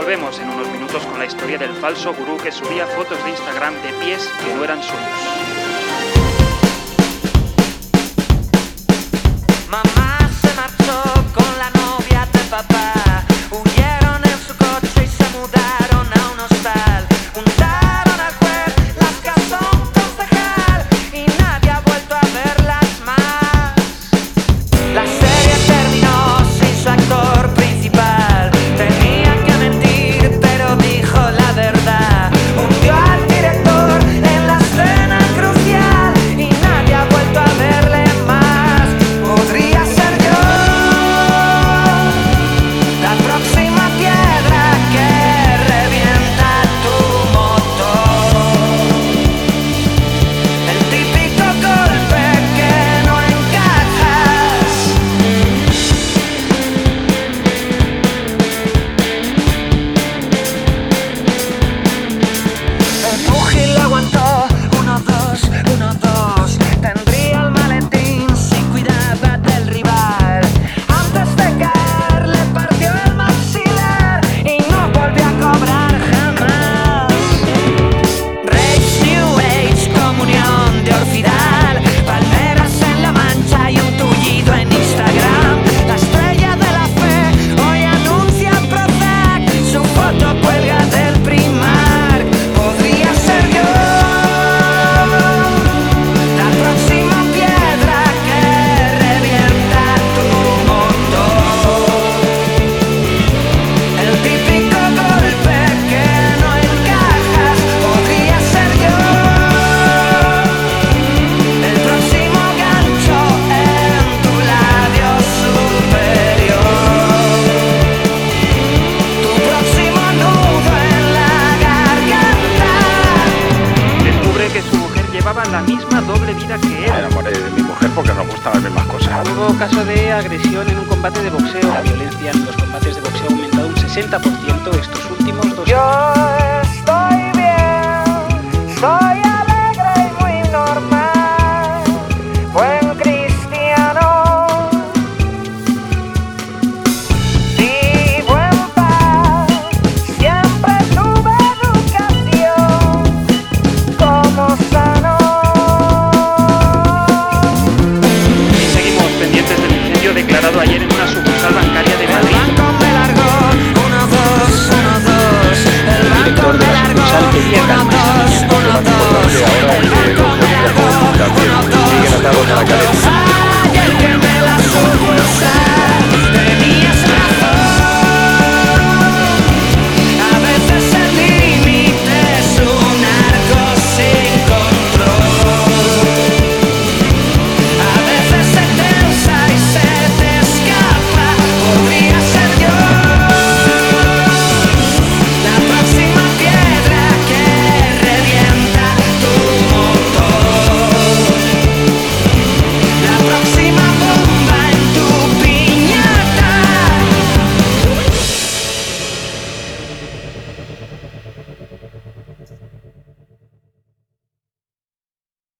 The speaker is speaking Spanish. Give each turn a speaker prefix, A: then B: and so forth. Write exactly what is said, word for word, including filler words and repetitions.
A: Volvemos en unos minutos con la historia del falso gurú que subía fotos de Instagram de pies que no eran suyos.
B: Mamá se marchó con la novia de papá. Huyeron en su coche y se mudaron a un hostal. Juntaron al juez, las casó un concejal y nadie ha vuelto a verlas más. La serie terminó sin su actor principal. Tenía que mentir, pero dijo la verdad. Hundió al director en la escena crucial y nadie ha vuelto a verle más. Podría ser yo la próxima piedra que revienta tu motor. El típico golpe que no encajas. El Fugil lo aguantó, uno, dos, uno, dos. Tendría el maletín si cuidaba del rival. Antes de caer le partió el maxilar y no volvió a cobrar jamás. Rage New Age, comunión de orfidal. Palmeras en la mancha y un tullido en Instagram. La estrella de la fe hoy anuncia Prozac. Su foto cuelga del Primark. Podría ser yo la próxima piedra que revienta tu motor. El típico golpe que no encajas. Podría ser yo el próximo gancho en tu labio superior. Tu próximo nudo en la garganta.
A: Descubre que su mujer llevaba la misma doble vida que
C: Me
A: él.
C: enamoré de mi mujer porque nos gustan las mismas cosas.
A: Hubo caso de agresión en un combate de boxeo. La violencia en los combates de boxeo ha aumentado un sesenta por ciento estos últimos dos años.
B: Yo